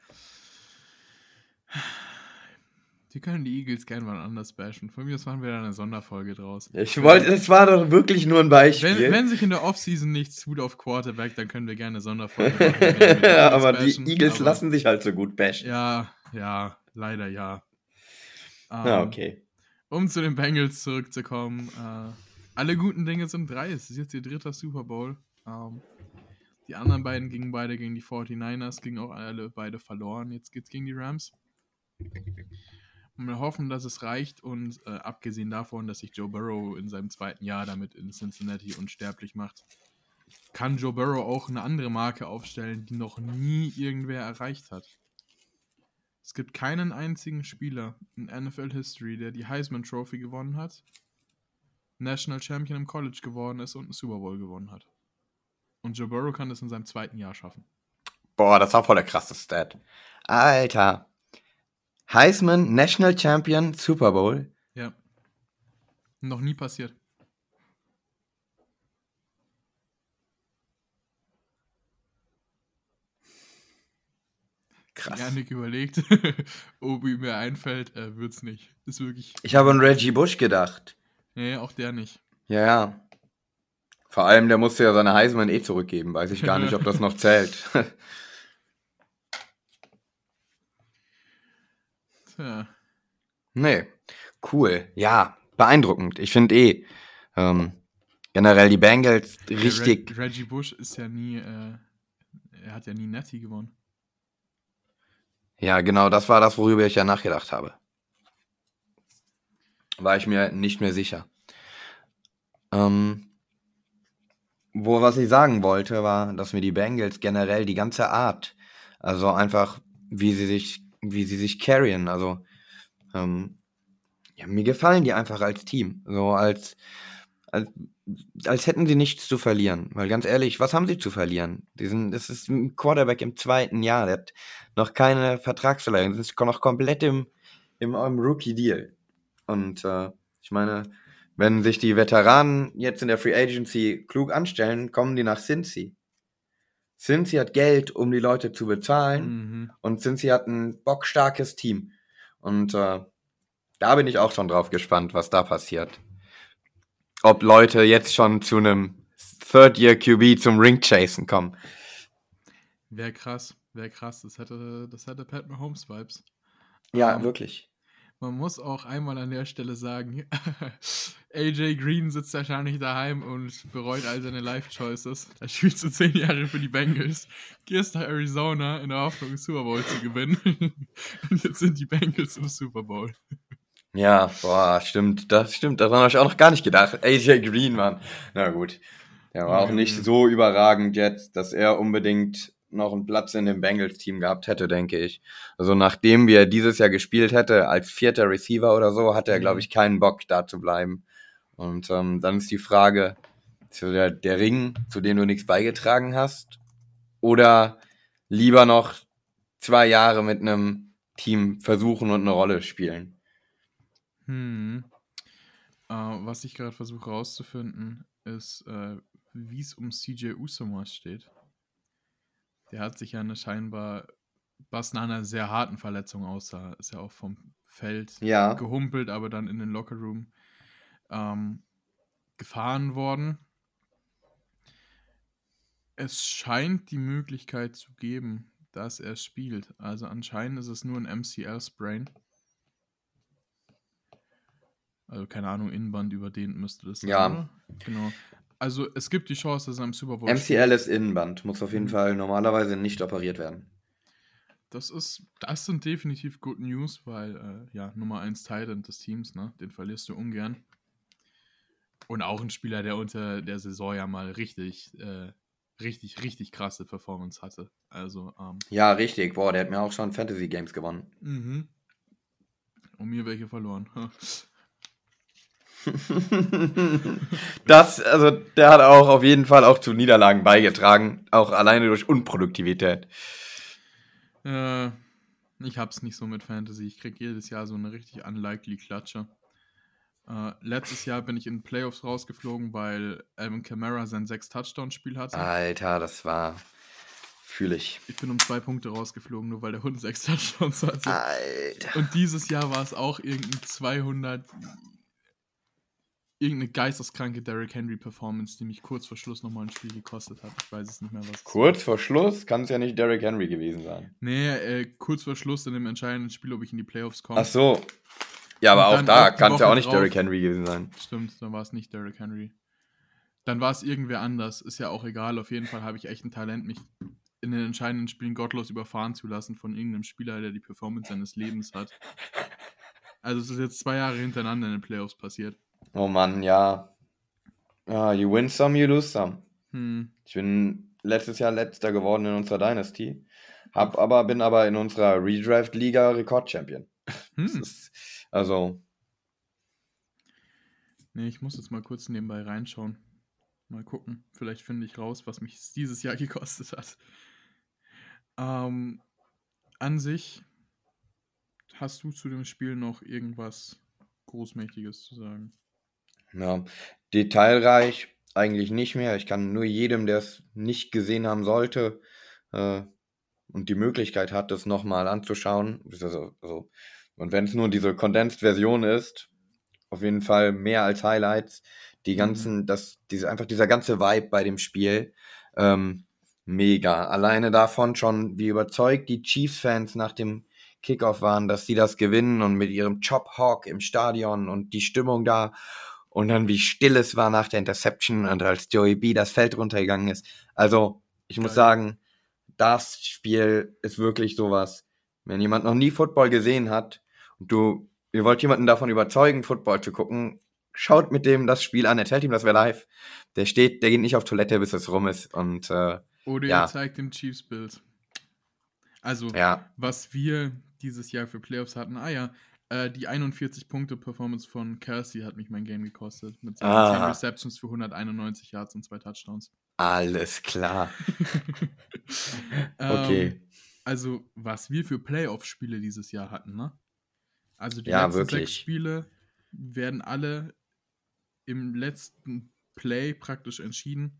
Die können die Eagles gerne mal anders bashen. Von mir aus machen wir da eine Sonderfolge draus. Ich wollte, es war doch wirklich nur ein Beispiel. Wenn, wenn sich in der Offseason nichts tut auf Quarterback, dann können wir gerne eine Sonderfolge machen. wenn wir die Eagles Aber die bashen. Eagles Aber lassen sich halt so gut bashen. ja, ja, leider ja. Ähm, Na, okay. Um zu den Bengals zurückzukommen. Äh, alle guten Dinge sind drei. Es ist jetzt ihr dritter Super Bowl. Ähm, die anderen beiden gingen beide gegen die forty-niners, gingen auch alle beide verloren. Jetzt geht's gegen die Rams. Und wir hoffen, dass es reicht und äh, abgesehen davon, dass sich Joe Burrow in seinem zweiten Jahr damit in Cincinnati unsterblich macht, kann Joe Burrow auch eine andere Marke aufstellen, die noch nie irgendwer erreicht hat. Es gibt keinen einzigen Spieler in N F L-History, der die Heisman Trophy gewonnen hat, National Champion im College geworden ist und einen Super Bowl gewonnen hat. Und Joe Burrow kann das in seinem zweiten Jahr schaffen. Boah, das war voll der krasse Stat. Alter. Heisman, National Champion, Super Bowl. Ja. Noch nie passiert. Krass. Janik überlegt, ob ihm mehr einfällt, äh, wird's nicht. Ist wirklich. Ich habe an Reggie Bush gedacht. Nee, auch der nicht. Ja, ja. Vor allem, der musste ja seine Heisman eh zurückgeben. Weiß ich gar nicht, ob das noch zählt. Tja. Nee, cool. Ja, beeindruckend. Ich finde eh ähm, generell die Bengals richtig... Reg- Reggie Bush ist ja nie, äh, er hat ja nie Natty gewonnen. Ja, genau, das war das, worüber ich ja nachgedacht habe. War ich mir nicht mehr sicher. Ähm, wo, was ich sagen wollte, war, dass mir die Bengals generell die ganze Art, also einfach, wie sie sich, wie sie sich carryen, also ähm, ja, mir gefallen die einfach als Team, so als, als, als hätten sie nichts zu verlieren, weil ganz ehrlich, was haben sie zu verlieren? Die sind, das ist ein Quarterback im zweiten Jahr, der hat noch keine Vertragsverlängerung, das ist noch komplett im, im, im Rookie-Deal. Und äh, ich meine, wenn sich die Veteranen jetzt in der Free Agency klug anstellen, kommen die nach Cincy. Cincy hat Geld, um die Leute zu bezahlen. Mhm. Und Cincy hat ein bockstarkes Team. Und äh, da bin ich auch schon drauf gespannt, was da passiert. Ob Leute jetzt schon zu einem Third-Year-Q B zum Ring-Chasen kommen. Wäre krass, wäre krass. Das hätte, das hätte Pat Mahomes-Vibes. Ja, Ähm, wirklich. Man muss auch einmal an der Stelle sagen, A J Green sitzt wahrscheinlich daheim und bereut all seine Life-Choices. Er spielt so zehn Jahre für die Bengals, gehst nach Arizona in der Hoffnung, den Super Bowl zu gewinnen. Und jetzt sind die Bengals im Super Bowl. Ja, boah, stimmt, das stimmt, daran habe ich auch noch gar nicht gedacht. A J Green, Mann. Na gut. Der war Oh, auch nicht Junge. so überragend jetzt, dass er unbedingt noch einen Platz in dem Bengals-Team gehabt hätte, denke ich. Also nachdem wie er dieses Jahr gespielt hätte, als vierter Receiver oder so, hatte er, glaube ich, keinen Bock, da zu bleiben. Und ähm, dann ist die Frage, zu der, der Ring, zu dem du nichts beigetragen hast, oder lieber noch zwei Jahre mit einem Team versuchen und eine Rolle spielen. Hm. Äh, was ich gerade versuche rauszufinden, ist, äh, wie es um C J Usoma steht. Der hat sich ja eine scheinbar, was nach einer sehr harten Verletzung aussah, ist ja auch vom Feld Ja. gehumpelt, aber dann in den Lockerroom ähm, gefahren worden. Es scheint die Möglichkeit zu geben, dass er spielt. Also anscheinend ist es nur ein M C L-Sprain. Also keine Ahnung, Innenband überdehnt müsste das sein, Ja. oder? Genau. Also es gibt die Chance, dass er im Super Bowl M C L spielt. ist Innenband, muss auf jeden Mhm. Fall normalerweise nicht operiert werden. Das ist, das sind definitiv Good News, weil, äh, ja, Nummer eins Titan des Teams, ne, den verlierst du ungern. Und auch ein Spieler, der unter der Saison ja mal richtig, äh, richtig, richtig krasse Performance hatte. Also, ähm, Ja, richtig. Boah, der hat mir auch schon Fantasy Games gewonnen. mhm. Und mir welche verloren. Das, also, der hat auch auf jeden Fall auch zu Niederlagen beigetragen. Auch alleine durch Unproduktivität. äh, ich hab's nicht so mit Fantasy. Ich krieg jedes Jahr so eine richtig unlikely Klatsche. Äh, letztes Jahr bin ich in den Playoffs rausgeflogen, weil Alvin Kamara sein sechs Touchdown-Spiel hatte. Alter, das war... Fühle ich. Ich bin um zwei Punkte rausgeflogen, nur weil der Hund sechs Touchdowns hatte. Alter. Und dieses Jahr war es auch irgendein zweihundert... Irgendeine geisteskranke Derrick Henry-Performance, die mich kurz vor Schluss nochmal ein Spiel gekostet hat. Ich weiß es nicht mehr, was es Kurz vor Schluss kann es ja nicht Derrick Henry gewesen sein. Nee, äh, kurz vor Schluss in dem entscheidenden Spiel, ob ich in die Playoffs komme. Ach so. Ja, aber Und auch dann da auch die kann es ja Woche auch nicht drauf- Derrick Henry gewesen sein. Stimmt, dann war es nicht Derrick Henry. Dann war es irgendwer anders. Ist ja auch egal. Auf jeden Fall habe ich echt ein Talent, mich in den entscheidenden Spielen gottlos überfahren zu lassen von irgendeinem Spieler, der die Performance seines Lebens hat. Also es ist jetzt zwei Jahre hintereinander in den Playoffs passiert. Oh Mann, ja. Ah, you win some, you lose some. Hm. Ich bin letztes Jahr letzter geworden in unserer Dynasty. Hab aber, bin aber in unserer Redraft-Liga Rekord-Champion. Das Hm. ist, also, Nee, ich muss jetzt mal kurz nebenbei reinschauen. Mal gucken. Vielleicht finde ich raus, was mich dieses Jahr gekostet hat. Ähm, an sich hast du zu dem Spiel noch irgendwas Großmächtiges zu sagen? ja, detailreich eigentlich nicht mehr. Ich kann nur jedem, der es nicht gesehen haben sollte äh, und die Möglichkeit hat, das nochmal anzuschauen. Also, also, und wenn es nur diese Condensed-Version ist, auf jeden Fall mehr als Highlights. Die ganzen, das, diese, einfach dieser ganze Vibe bei dem Spiel, ähm, mega. Alleine davon schon, wie überzeugt die Chiefs-Fans nach dem Kickoff waren, dass sie das gewinnen und mit ihrem Chop Hawk im Stadion und die Stimmung da und dann wie still es war nach der Interception und als Joey B das Feld runtergegangen ist. Also, ich muss Geil. sagen, das Spiel ist wirklich sowas. Wenn jemand noch nie Football gesehen hat und du, ihr wollt jemanden davon überzeugen, Football zu gucken, schaut mit dem das Spiel an, erzählt ihm, das wäre live. Der steht, der geht nicht auf Toilette, bis es rum ist. Und äh, Oder Ja. ihr zeigt dem Chiefs-Bild. Also, ja, was wir dieses Jahr für Playoffs hatten, ah ja, äh, die einundvierzig-Punkte-Performance von Kelsey hat mich mein Game gekostet. Mit seinen Ah. zehn Receptions für hunderteinundneunzig Yards und zwei Touchdowns. alles klar. Okay. Ähm, also, was wir für Playoff-Spiele dieses Jahr hatten, ne? Also, die Ja, letzten wirklich. sechs Spiele werden alle im letzten Play praktisch entschieden.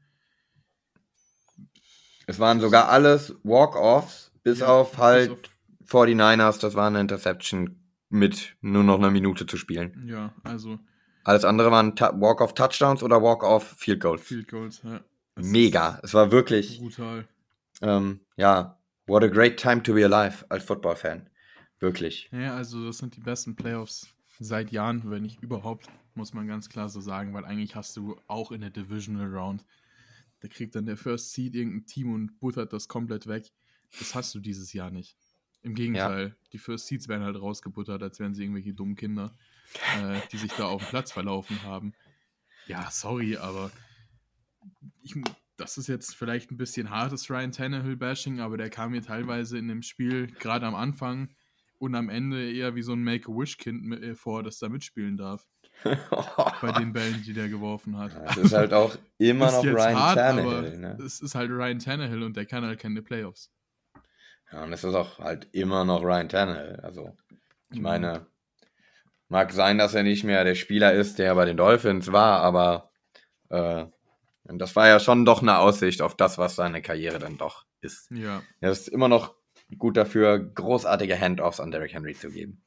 Es waren sogar alles Walk-Offs, bis Ja, auf bis halt auf- forty-niners, das war eine Interception mit nur noch einer Minute zu spielen. Ja, also Alles andere waren Ta- Walk-Off-Touchdowns oder Walk-Off-Field-Goals. Field Goals. Ja. Es Mega. Es war ist wirklich, brutal. ähm, ja, what a great time to be alive als Football-Fan. Wirklich. Ja, also das sind die besten Playoffs seit Jahren, wenn nicht überhaupt, muss man ganz klar so sagen, weil eigentlich hast du auch in der Divisional Round, da kriegt dann der First Seed irgendein Team und buttert das komplett weg. Das hast du dieses Jahr nicht. Im Gegenteil, die First Seeds werden halt rausgebuttert, als wären sie irgendwelche dummen Kinder, äh, die sich da auf dem Platz verlaufen haben. Ja, sorry, aber ich, das ist jetzt vielleicht ein bisschen hartes Ryan Tannehill-Bashing, aber der kam mir teilweise in dem Spiel, gerade am Anfang und am Ende eher wie so ein Make-A-Wish-Kind mit- äh, vor, das da mitspielen darf, bei den Bällen, die der geworfen hat. Es ist halt auch immer Ist noch jetzt Ryan hart, Tannehill. aber Ne? es ist halt Ryan Tannehill und der kann halt keine Playoffs. Ja, und es ist auch halt immer noch Ryan Tannehill. Also, ich Mhm. meine, mag sein, dass er nicht mehr der Spieler ist, der bei den Dolphins war, aber äh, das war ja schon doch eine Aussicht auf das, was seine Karriere dann doch ist. Ja. Er ist immer noch gut dafür, großartige Handoffs an Derrick Henry zu geben.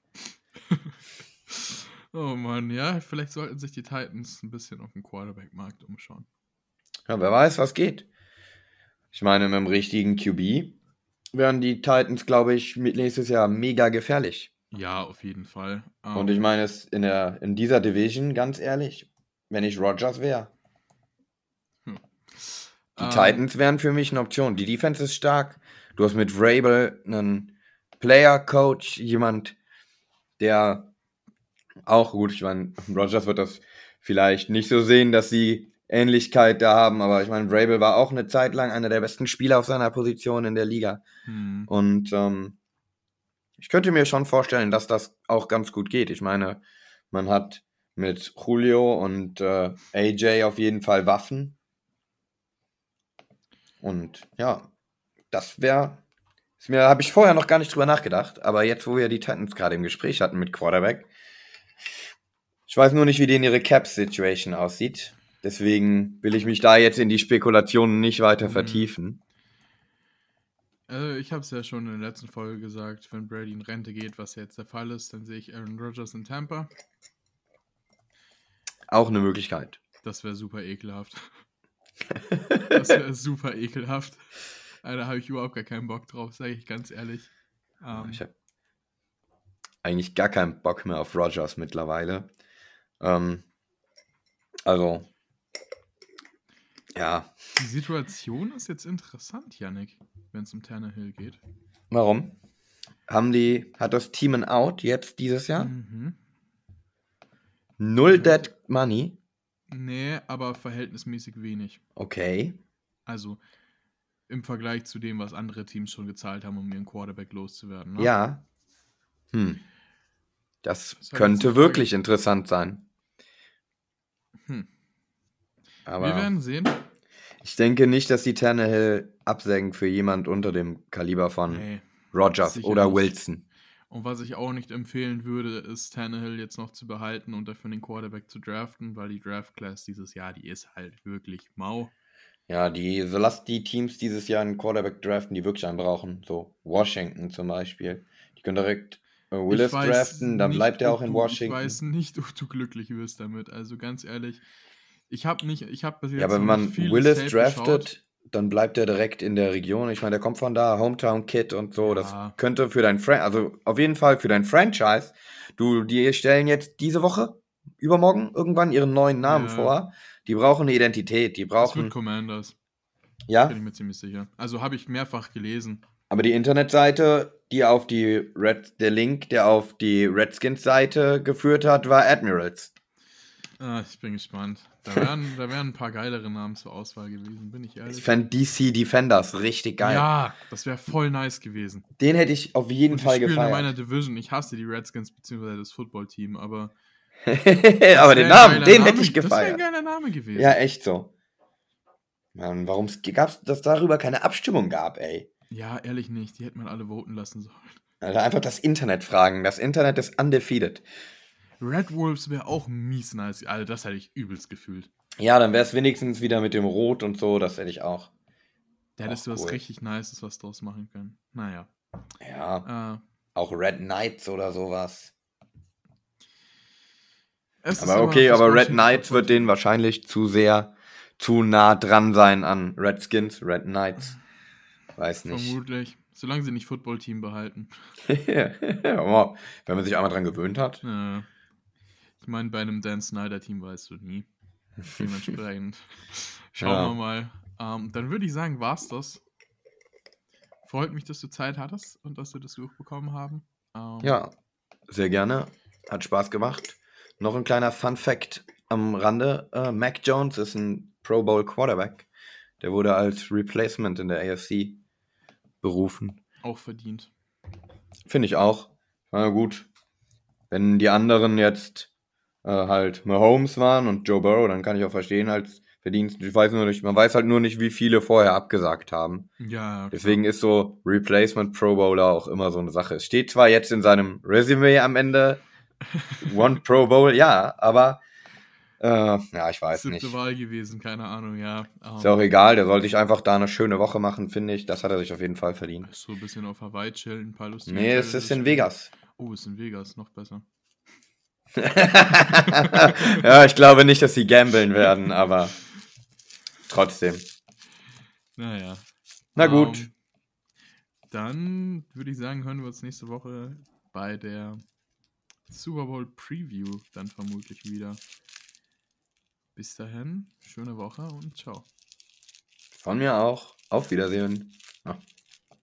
Oh Mann, ja, vielleicht sollten sich die Titans ein bisschen auf dem Quarterback-Markt umschauen. Ja, wer weiß, was geht. Ich meine, mit dem richtigen Q B werden die Titans, glaube ich, mit nächstes Jahr mega gefährlich. Ja, auf jeden Fall. Und Ähm, ich meine, es in, der, in dieser Division, ganz ehrlich, wenn ich Rodgers wäre, die ähm, Titans wären für mich eine Option. Die Defense ist stark. Du hast mit Vrabel einen Player-Coach, jemand, der auch gut, ich meine, Rodgers wird das vielleicht nicht so sehen, dass sie Ähnlichkeit da haben, aber ich meine, Vrabel war auch eine Zeit lang einer der besten Spieler auf seiner Position in der Liga. hm, Und ähm, ich könnte mir schon vorstellen, dass das auch ganz gut geht. Ich meine, man hat mit Julio und äh, A J auf jeden Fall Waffen. Und ja, das wäre, mir habe ich vorher noch gar nicht drüber nachgedacht, aber jetzt, wo wir die Titans gerade im Gespräch hatten mit Quarterback, Ich weiß nur nicht, wie denen ihre Cap-Situation aussieht. Deswegen will ich mich da jetzt in die Spekulationen nicht weiter Mhm. vertiefen. Also ich habe es ja schon in der letzten Folge gesagt, wenn Brady in Rente geht, was jetzt der Fall ist, dann sehe ich Aaron Rodgers in Tampa. Auch eine Möglichkeit. Das wäre super ekelhaft. Das wäre super ekelhaft. Da habe ich überhaupt gar keinen Bock drauf, sage ich ganz ehrlich. Ähm, Ich habe eigentlich gar keinen Bock mehr auf Rodgers mittlerweile. Ähm, also, ja. die Situation ist jetzt interessant, Yannick, wenn es um Tannehill geht. Warum? Haben die, hat das Team ein Out jetzt dieses Jahr? Mhm. Null Ja. Dead Money? Nee, aber verhältnismäßig wenig. Okay. Also im Vergleich zu dem, was andere Teams schon gezahlt haben, um ihren Quarterback loszuwerden. Ne? Ja. Hm. Das Das ist halt jetzt könnte die Frage. wirklich interessant sein. Hm. Aber Wir werden sehen. ich denke nicht, dass die Tannehill absägen für jemand unter dem Kaliber von Nee, Rodgers sicher oder nicht. Wilson. Und was ich auch nicht empfehlen würde, ist Tannehill jetzt noch zu behalten und dafür den Quarterback zu draften, weil die Draft-Class dieses Jahr, die ist halt wirklich mau. Ja, die, so lasst die Teams dieses Jahr einen Quarterback draften, die wirklich einen brauchen. So Washington zum Beispiel. Die können direkt äh, Willis Ich weiß draften, dann nicht, bleibt er ob auch in du, Washington. Ich weiß nicht, ob du glücklich wirst damit. Also ganz ehrlich, ich habe nicht, ich habe bis jetzt Ja, aber wenn noch man nicht vieles Willis Tape draftet, geschaut. dann bleibt er direkt in der Region. Ich meine, der kommt von da, Hometown Kid und so. Ja. Das könnte für dein Fran also auf jeden Fall für dein Franchise. Du, die stellen jetzt diese Woche, übermorgen irgendwann ihren neuen Namen Ja. vor. Die brauchen eine Identität, die Es wird brauchen. Commanders, Ja, bin ich mir ziemlich sicher. Also habe ich mehrfach gelesen. aber die Internetseite, die auf die Red, der Link, der auf die Redskins-Seite geführt hat, war Admirals. Ah, ich bin gespannt. Da wären, da wären ein paar geilere Namen zur Auswahl gewesen, bin ich ehrlich. Ich fände D C Defenders richtig geil. Ja, das wäre voll nice gewesen. Den hätte ich auf jeden Und die Fall spielen in gefeiert. meiner Division. Ich hasse die Redskins bzw. das Footballteam, aber aber das den wär ein Namen, geiler den Name- hätte ich Das wäre ein gefeiert. geiler Name gewesen. Ja, echt so. Mann, warum gab es, dass darüber keine Abstimmung gab, ey? Ja, ehrlich nicht. Die hätte man alle voten lassen sollen. Alter, einfach das Internet fragen. Das Internet ist undefeated. Red Wolves wäre auch mies nice. Also das hätte ich übelst gefühlt. Ja, dann wäre es wenigstens wieder mit dem Rot und so, das hätte ich auch. Da hättest Auch du was cool. richtig Nices was draus machen können. Naja. Ja, Äh, auch Red Knights oder sowas. es ist Aber okay, fürs aber Red Washington Knights Football wird denen Team. wahrscheinlich zu sehr, zu nah dran sein an Redskins, Red Knights. Weiß nicht. Vermutlich. Solange sie nicht Football-Team behalten. Ja, wenn man sich einmal dran gewöhnt hat. Äh, ich meine, bei einem Dan Snyder-Team weißt du nie. Dementsprechend schauen Ja. wir mal. Ähm, dann würde ich sagen, war's das. Freut mich, dass du Zeit hattest und dass wir das durchbekommen haben. Ähm, Ja, sehr gerne. Hat Spaß gemacht. Noch ein kleiner Fun-Fact am Rande. Äh, Mac Jones ist ein Pro Bowl Quarterback. Der wurde als Replacement in der A F C berufen. Auch verdient. Finde ich auch. Na gut. Wenn die anderen jetzt äh, halt Mahomes waren und Joe Burrow, dann kann ich auch verstehen als Verdienst. Ich weiß nur nicht, man weiß halt nur nicht, wie viele vorher abgesagt haben. Ja, klar. Deswegen ist so Replacement Pro Bowler auch immer so eine Sache. Es steht zwar jetzt in seinem Resume am Ende One Pro Bowl, ja, aber äh, ja, ich weiß Siebte nicht. Wahl gewesen, keine Ahnung, ja. Ähm, Ist ja auch egal, der sollte sich einfach da eine schöne Woche machen, finde ich. Das hat er sich auf jeden Fall verdient. so ein bisschen auf Hawaii chillen, ein paar lustige Nee, es ist in Vegas. Oh, ist in Vegas, noch besser. Ja, ich glaube nicht, dass sie gambeln werden, aber trotzdem. Naja. Na gut. Ähm, dann würde ich sagen, hören wir uns nächste Woche bei der Super Bowl Preview dann vermutlich wieder. Bis dahin, schöne Woche und ciao. Von mir auch. Auf Wiedersehen. Ja.